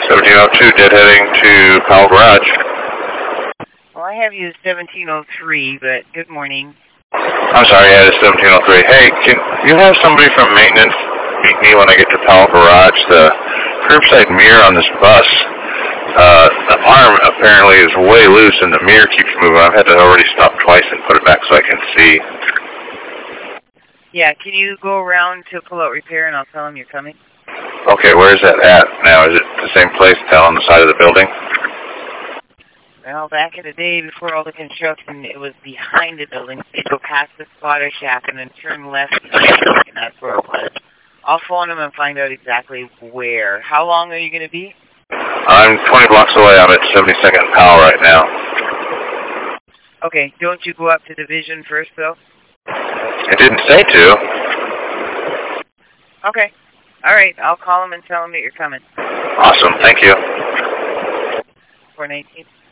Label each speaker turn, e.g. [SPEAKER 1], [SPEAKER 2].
[SPEAKER 1] 1702, deadheading to Powell Garage.
[SPEAKER 2] Well, I have you as 1703, but good morning.
[SPEAKER 1] I'm sorry, yeah, it's 1703. Hey, can you have somebody from maintenance meet me when I get to Powell Garage? The curbside mirror on this bus, the arm apparently is way loose and the mirror keeps moving. I've had to already stop twice and put it back so I can see.
[SPEAKER 2] Yeah, can you go around to pull out repair and I'll tell them you're coming?
[SPEAKER 1] Okay, where is that at now? Is it the same place down on the side of the building?
[SPEAKER 2] Well, back in the day before all the construction, it was behind the building. So you go past the spotter shack and then turn left, and that's where it was. I'll phone them and find out exactly where. How long are you going to be?
[SPEAKER 1] I'm 20 blocks away. I'm at 72nd and Powell right now.
[SPEAKER 2] Okay, don't you go up to Division first, though?
[SPEAKER 1] It didn't say to.
[SPEAKER 2] Okay. All right, I'll call them and tell them that you're coming.
[SPEAKER 1] Awesome, thank you.
[SPEAKER 2] 419.